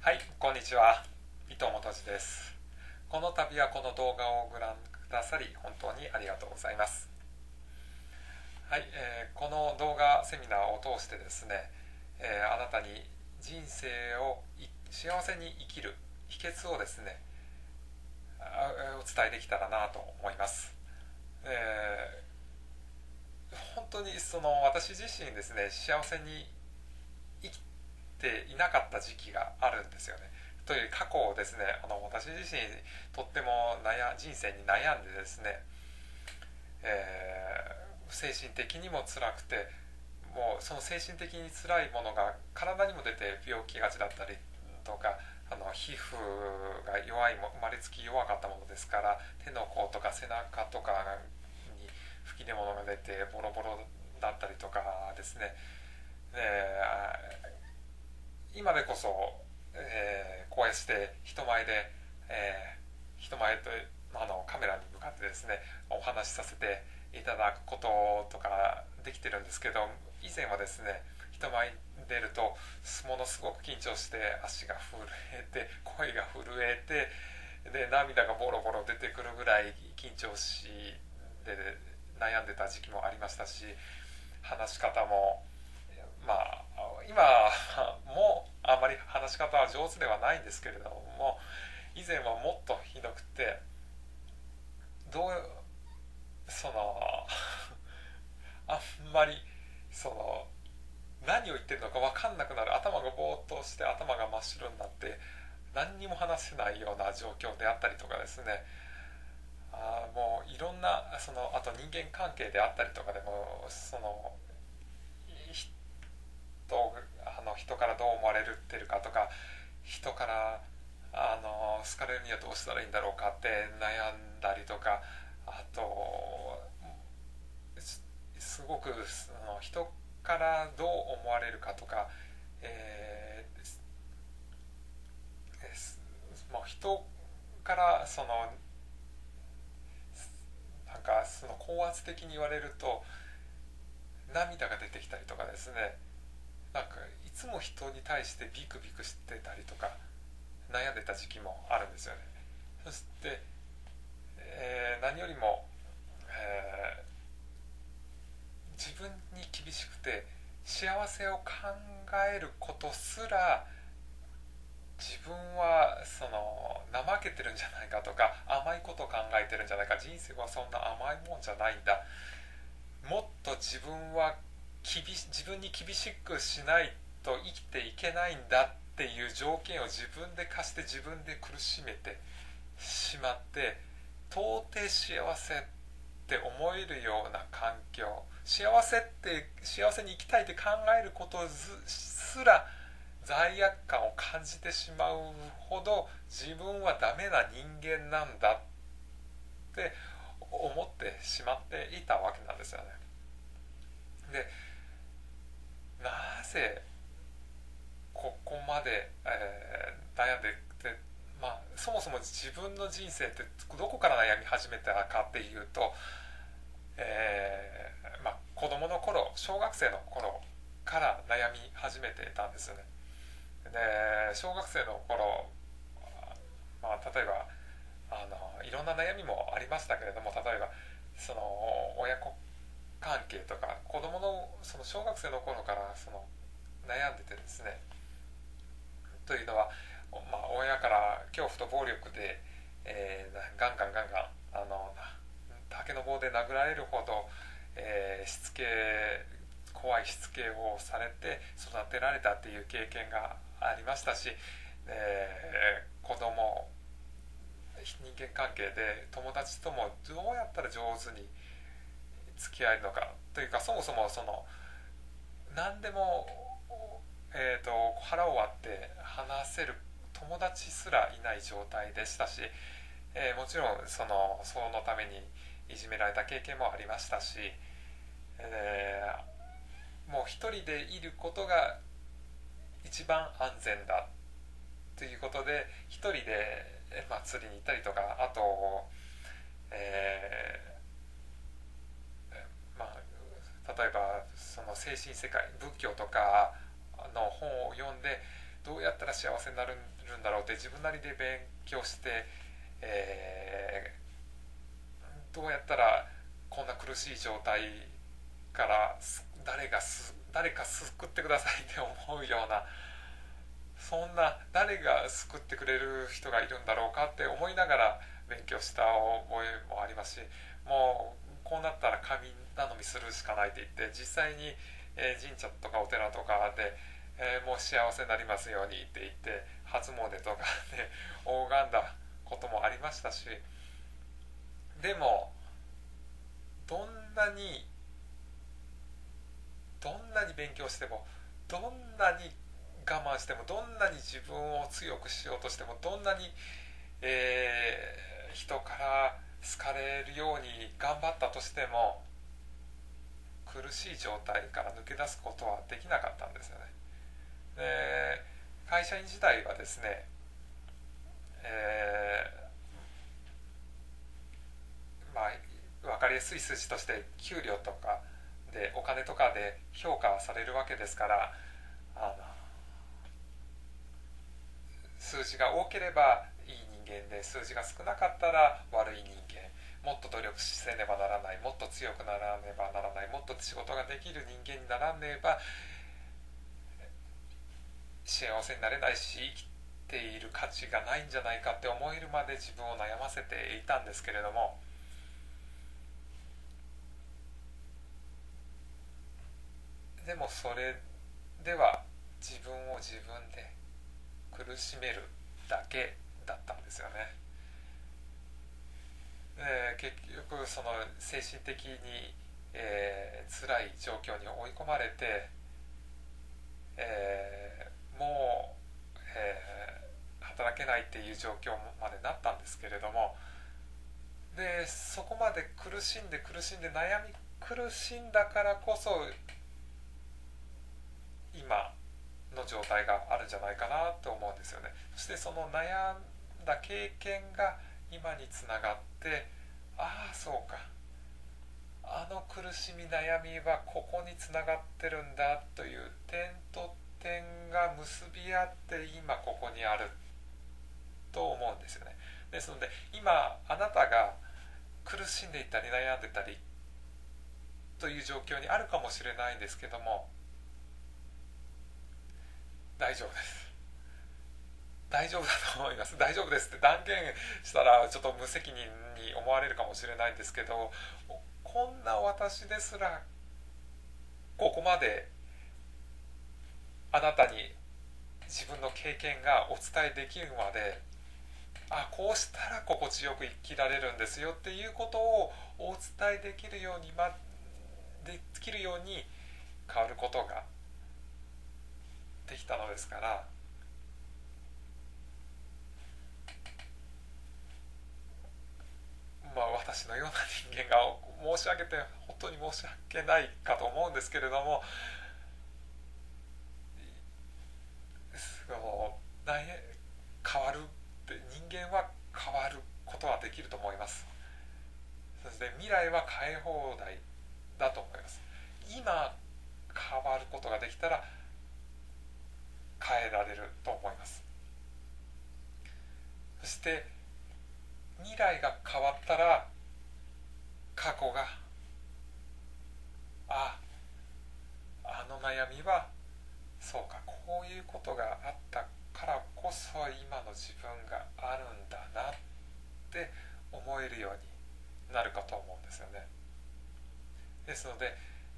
はい、こんにちは。伊藤元次です。この度はこの動画をご覧くださり本当にありがとうございます。はい、この動画セミナーを通してですね、あなたに人生を幸せに生きる秘訣をですね、お伝えできたらなと思います。本当に私自身ですね、幸せに生きていなかった時期があるんですよね。という過去をですね、私自身とっても人生に悩んでですね、精神的にも辛くて、もうその精神的に辛いものが体にも出て病気がちだったりとか、皮膚が弱い生まれつき弱かったものですから、手の甲とか背中とかに吹き出物が出てボロボロだったりとかですね、今でこそ、こうやって人前で、人前とカメラに向かってですねお話しさせていただくこととかできてるんですけど、以前はですね人前に出るとものすごく緊張して足が震えて声が震えて、で涙がボロボロ出てくるぐらい緊張しで悩んでた時期もありましたし、話し方もまあ今もあまり話し方は上手ではないんですけれども、以前はもっとひどくて、どうそのあんまりその何を言ってるのか分かんなくなる、頭がぼーっとして頭が真っ白になって何にも話せないような状況であったりとかですね、もういろんなあと人間関係であったりとかでも人からどう思われてるかとか、人から好かれるにはどうしたらいいんだろうかって悩んだりとか、あとすごく人からどう思われるかとか、えもう人からなんか高圧的に言われると涙が出てきたりとかですね、なんかいつも人に対してビクビクしてたりとか悩んでた時期もあるんですよね。そして、何よりも、自分に厳しくて幸せを考えることすら自分は怠けてるんじゃないかとか、甘いことを考えてるんじゃないか、人生はそんな甘いもんじゃないんだ、もっと自分に厳しくしないと生きていけないんだっていう条件を自分で課して自分で苦しめてしまって、到底幸せって思えるような環境、幸せに生きたいって考えることすら罪悪感を感じてしまうほど自分はダメな人間なんだって思ってしまっていたわけなんですよね。で、なぜここまで、悩んでて、そもそも自分の人生ってどこから悩み始めたかっていうと、子供の頃、小学生の頃から悩み始めていたんですよね。で、小学生の頃、例えばいろんな悩みもありましたけれども、例えば親子関係とか、子供の小学生の頃から悩んでてですね、というのは、親から恐怖と暴力で、ガンガンガンガン竹の棒で殴られるほど、怖いしつけをされて育てられたっていう経験がありましたし、子供人間関係で友達ともどうやったら上手に付き合えるのかというか、そもそも何でも、腹を割って話せる友達すらいない状態でしたし、もちろんそのためにいじめられた経験もありましたし、もう一人でいることが一番安全だということで一人で、釣りに行ったりとか、あと、え例えば精神世界仏教とかの本を読んで、 どうやったら幸せになるんだろうって自分なりで勉強して、どうやったらこんな苦しい状態から誰か救ってくださいって思うような、そんな誰が救ってくれる人がいるんだろうかって思いながら勉強した覚えもありますし、もうこうなったら神頼みするしかないって言って実際に神社とかお寺とかで、もう幸せになりますようにって言って初詣とかで拝んだこともありましたし、でもどんなに勉強しても、どんなに我慢しても、どんなに自分を強くしようとしても、どんなに、人から好かれるように頑張ったとしても苦しい状態から抜け出すことはできなかったんですよね。で、会社員時代はですね、まあ分かりやすい数字として給料とかでお金とかで評価されるわけですから、あの数字が多ければいい人間で、数字が少なかったら悪い人間、もっと努力せねばならない、もっと強くならねばならない、もっと仕事ができる人間にならねば幸せになれないし、生きている価値がないんじゃないかって思えるまで自分を悩ませていたんですけれども、でもそれでは自分を自分で苦しめるだけだったんですよね。結局その精神的に、辛い状況に追い込まれて、もう、働けないっていう状況までなったんですけれども、でそこまで苦しんで悩み苦しんだからこそ今の状態があるんじゃないかなと思うんですよね。そしてその悩んだ経験が今につながって、ああそうか、あの苦しみ悩みはここにつながってるんだという点と点が結び合って今ここにあると思うんですよね。ですので今あなたが苦しんでいたり悩んでたりという状況にあるかもしれないんですけども、大丈夫です。大丈夫だと思います。大丈夫ですって断言したらちょっと無責任に思われるかもしれないんですけど、こんな私ですらここまであなたに自分の経験がお伝えできるまで、こうしたら心地よく生きられるんですよっていうことをお伝えできるように、変わることができたのですから、私のような人間が申し上げて本当に申し訳ないかと思うんですけれども、その変わるって人間は変わることはできると思います。そして未来は変え放題だと思います。今変わることができたら変えられると思います。そして未来が変わったら過去が、あの悩みはそうか、こういうことがあったからこそ今の自分があるんだなって思えるようになるかと思うんですよね。ですので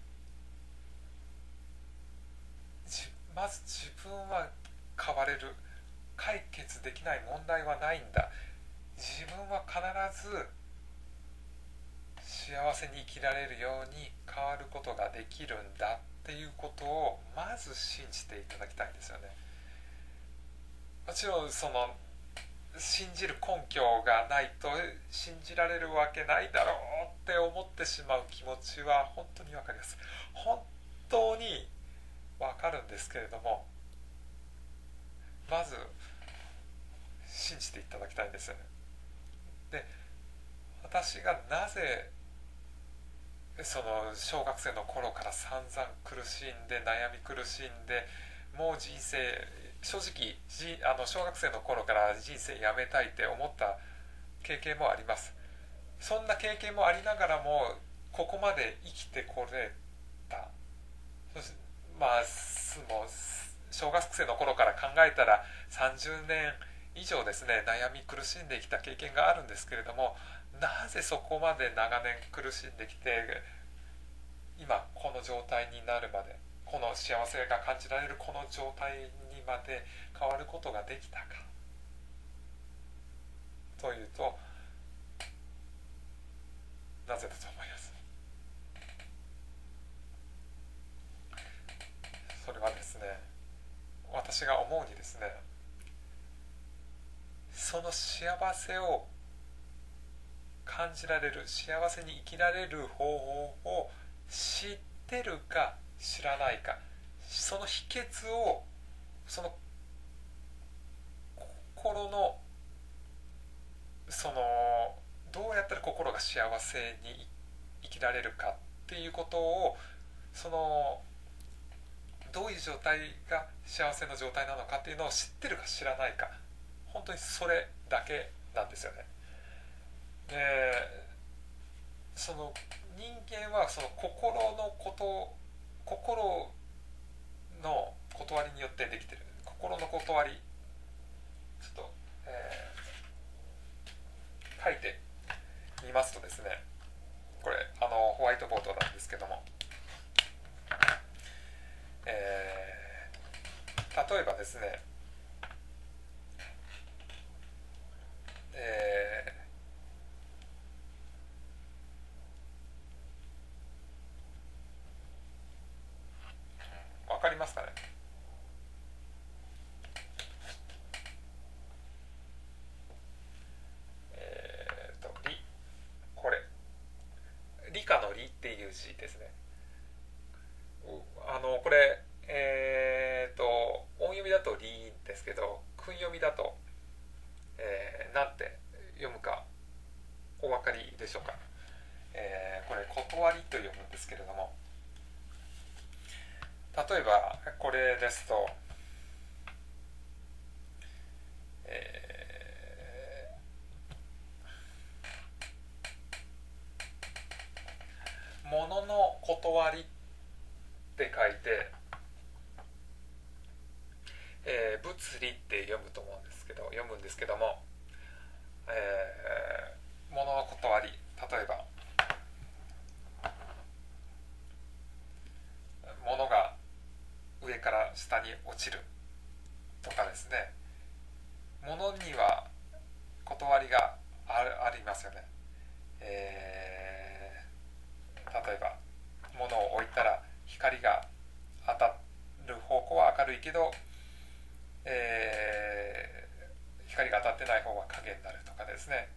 まず自分は変われる、解決できない問題はないんだ、自分は必ず幸せに生きられるように変わることができるんだっていうことをまず信じていただきたいんですよね。もちろんその信じる根拠がないと信じられるわけないだろうって思ってしまう気持ちは本当にわかります。本当にわかるんですけれども、まず信じていただきたいんですよね。で、私がなぜその小学生の頃から散々苦しんで悩み苦しんで、もう人生正直小学生の頃から人生やめたいって思った経験もあります。そんな経験もありながらもここまで生きてこれた。そしてまあもう小学生の頃から考えたら30年以上ですね、悩み苦しんできた経験があるんですけれども、なぜそこまで長年苦しんできて今この状態になるまで、この幸せが感じられるこの状態にまで変わることができたかというと、なぜだと思います。それはですね、私が思うにですね、その幸せを感じられる、幸せに生きられる方法を知ってるか知らないか、その秘訣を、その心のどうやったら心が幸せに生きられるかっていうことを、どういう状態が幸せの状態なのかっていうのを知ってるか知らないか、本当にそれだけなんですよね。で、その人間はその心の断りによってできてる。心の断り、ちょっと、書いてみますとですね、これホワイトボードなんですけども、例えばですね、わかりますかね。理、これ理科の理っていう字ですね。これ音読みだと理ですけど、訓読みだと、なんて読むかお分かりでしょうか。これ断りと読むんですけれども、例えばこれですと、物の断りって書いて、物理って読むんですけども、物の断り、例えば物が上から下に落ちるとかですね、物には断りがありますよね。例えば物を置いたら光が当たる方向は明るいけど、光が当たってない方は影になるとかですね、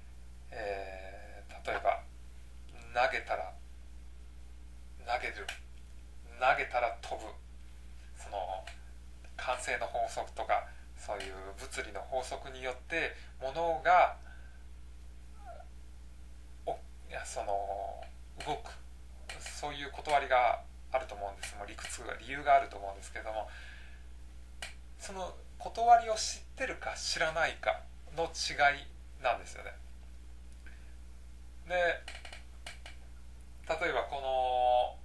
例えば投げたら投げる、投げたら飛ぶ、その慣性の法則とか、そういう物理の法則によって物が動く、そういう断りがあると思うんです。もう理由があると思うんですけれども、その断りを知ってるか知らないかの違いなんですよね。で、例えばこ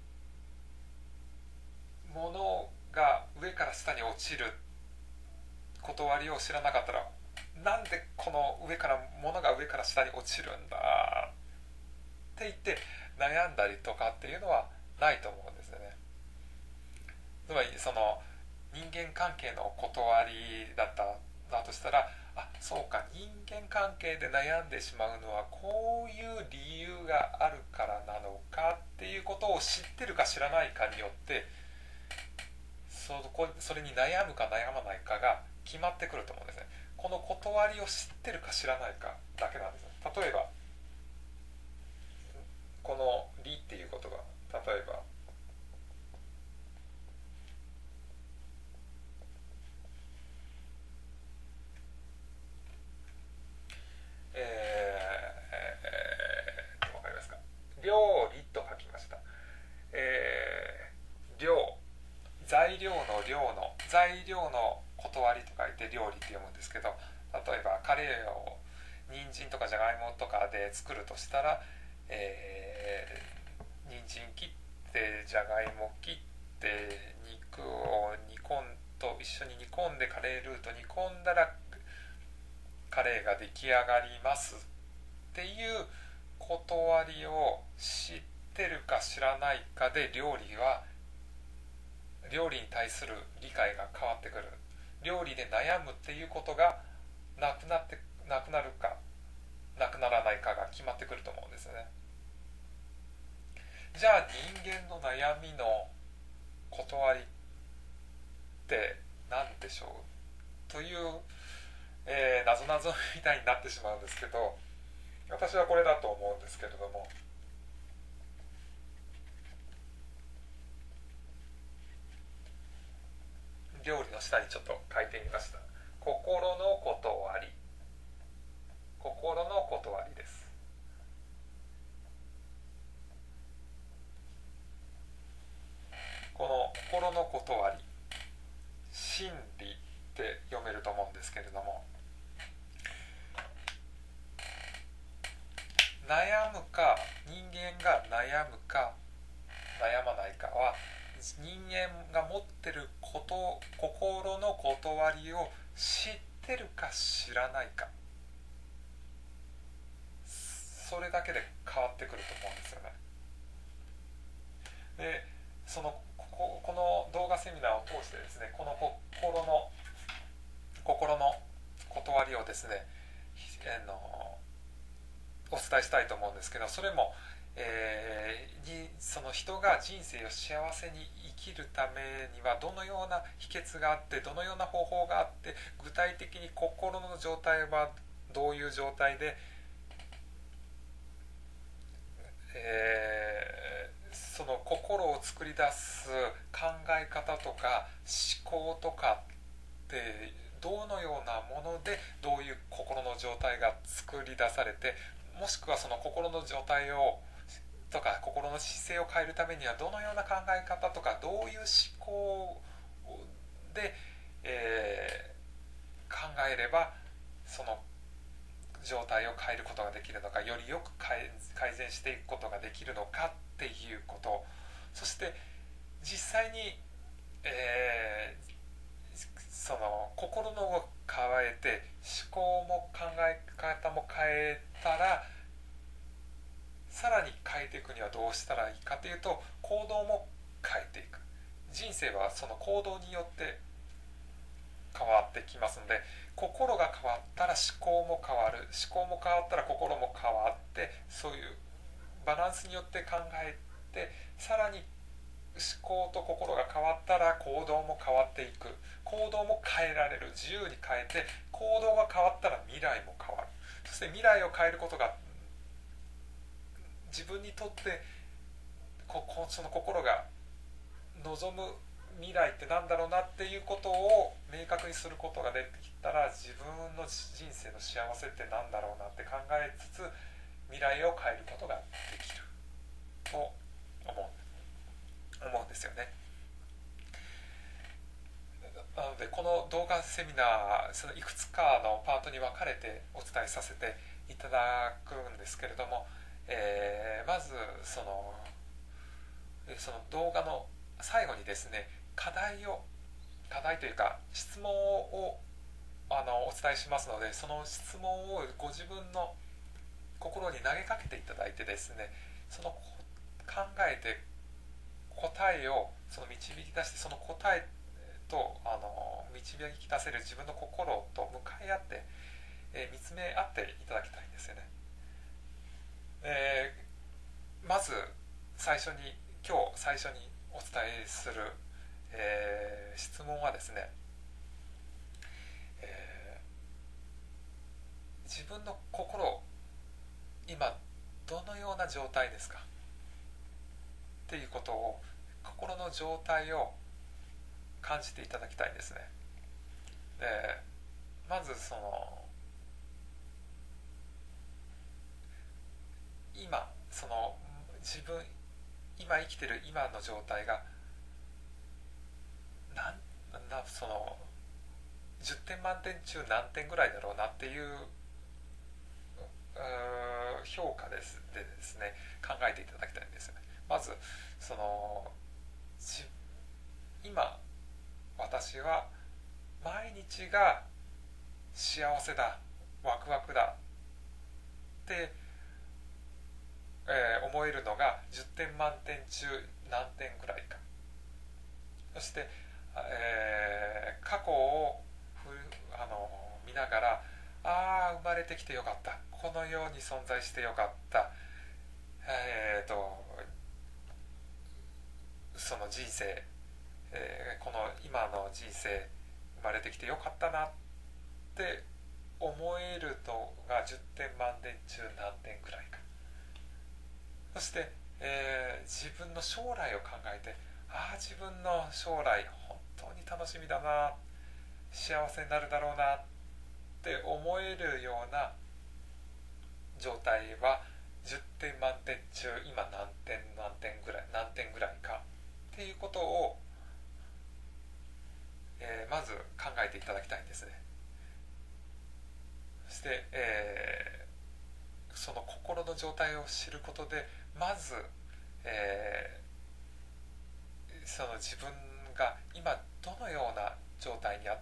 の物が上から下に落ちる断りを知らなかったら、なんでこの物が上から下に落ちるんだって言って悩んだりとかっていうのはないと思うんですよね。つまりその人間関係の断りだとしたら、そうか、人間関係で悩んでしまうのはこういう理由があるからなのかっていうことを知ってるか知らないかによって、それに悩むか悩まないかが決まってくると思うんですね。この断りを知ってるか知らないかだけなんです。例えばこの「理」っていう言葉、例えばわかりますか。料理と書きました。料、材料の料の材料の言断りと書いて料理って読むんですけど、例えばカレーを人参とかじゃがいもとかで作るとしたら、人参切ってじゃがいも切って肉を煮込んと一緒に煮込んでカレールーと煮込んだらカレーが出来上がりますっていう断りを知ってるか知らないかで料理に対する理解が変わってくる。料理で悩むっていうことがなくなるかなくならないかが決まってくると思うんですよね。じゃあ人間の悩みの断りって何でしょうという、なぞなぞみたいになってしまうんですけど、私はこれだと思うんですけれども、料理の下にちょっと書いてみました。心の断り。心の断りです。この心の断り、真理って読めると思うんですけれども、悩むか人間が悩むか悩まないかは人間が持ってる心の断りを知ってるか知らないか、それだけで変わってくると思うんですよね。でこの動画セミナーを通してですね、この心の断りをですね、お伝えしたいと思うんですけど、それも、その人が人生を幸せに生きるためにはどのような秘訣があってどのような方法があって、具体的に心の状態はどういう状態で、その心を作り出す考え方とか思考とかってどのようなものでどういう心の状態が作り出されて、もしくはその心の状態とか心の姿勢を変えるためにはどのような考え方とかどういう思考で、考えればその状態を変えることができるのか、よりよく改善していくことができるのかっていうこと、そして実際に、その心の変えて思考も考え方も変えたら、さらに変えていくにはどうしたらいいかというと、行動も変えていく。人生はその行動によって変わってきますので、心が変わったら思考も変わる、思考も変わったら心も変わって、そういうバランスによって考えて、さらに思考と心が変わったら行動も変わっていく。行動も変えられる、自由に変えて、行動が変わったら未来も変わる。そして未来を変えることが自分にとってその心が望む未来ってなんだろうなっていうことを明確にすることができたら、自分の人生の幸せってなんだろうなって考えつつ未来を変えることができると思うんですよね。なのでこの動画セミナー、そのいくつかのパートに分かれてお伝えさせていただくんですけれども、まずその動画の最後にですね、課題というか質問をお伝えしますので、その質問をご自分の心に投げかけていただいてですね、その考えて答えを導き出して、その答えと導き出せる自分の心と向かい合って、見つめ合っていただきたいんですよね。まず今日最初にお伝えする、質問はですね、自分の心、今どのような状態ですかっていうことを、心の状態を感じていただきたいんですね。でまず今今生きてる今の状態がなんだ 10点満点中何点ぐらいだろうなっていう評価ですね、考えていただきたいんですよね。まずその今私は毎日が幸せだ、ワクワクだって、思えるのが10点満点中何点ぐらいか。そして、過去を見ながら、ああ生まれてきてよかった、この世に存在してよかった、その人生、この今の人生生まれてきてよかったなって思えるのが10点満点中何点ぐらいか。そして、自分の将来を考えて、ああ自分の将来本当に楽しみだな、幸せになるだろうなって思えるような状態は10点満点中今何点ぐらいかっていうことを、まず考えていただきたいんですね。そして、その心の状態を知ることでまず、その自分が今どのような状態にあって、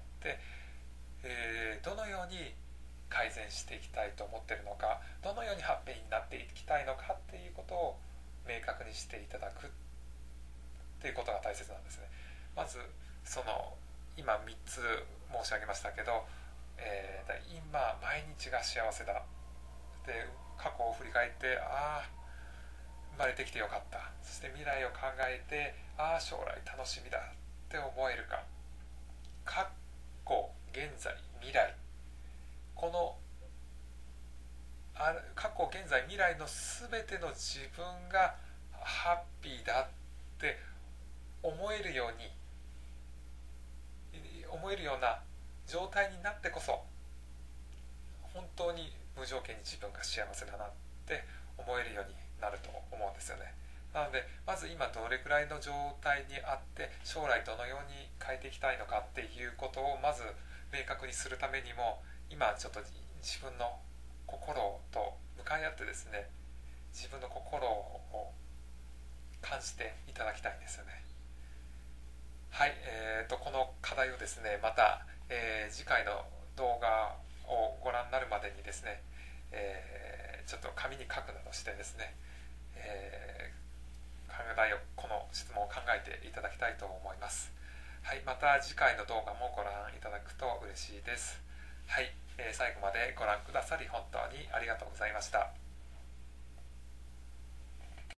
どのように改善していきたいと思っているのか、どのようにハッピーになっていきたいのかっていうことを明確にしていただくっていうことが大切なんですね。まずその今3つ申し上げましたけど、今毎日が幸せだで、過去を振り返って、ああ生まれてきてよかった、そして未来を考えて、ああ将来楽しみだって思えるか。過去、現在、未来、この過去、現在、未来の全ての自分がハッピーだって思えるような状態になってこそ、本当に無条件に自分が幸せだなって思えるようになると思うんですよね。なのでまず今どれくらいの状態にあって、将来どのように変えていきたいのかっていうことをまず明確にするためにも、今ちょっと自分の心と向かい合ってですね、自分の心を感じていただきたいんですよね。はい、この課題をですね、また、次回の動画をご覧になるまでにですね、ちょっと紙に書くなどしてですね、この質問を考えていただきたいと思います。はい、また次回の動画もご覧いただくと嬉しいです。はい、最後までご覧くださり本当にありがとうございました。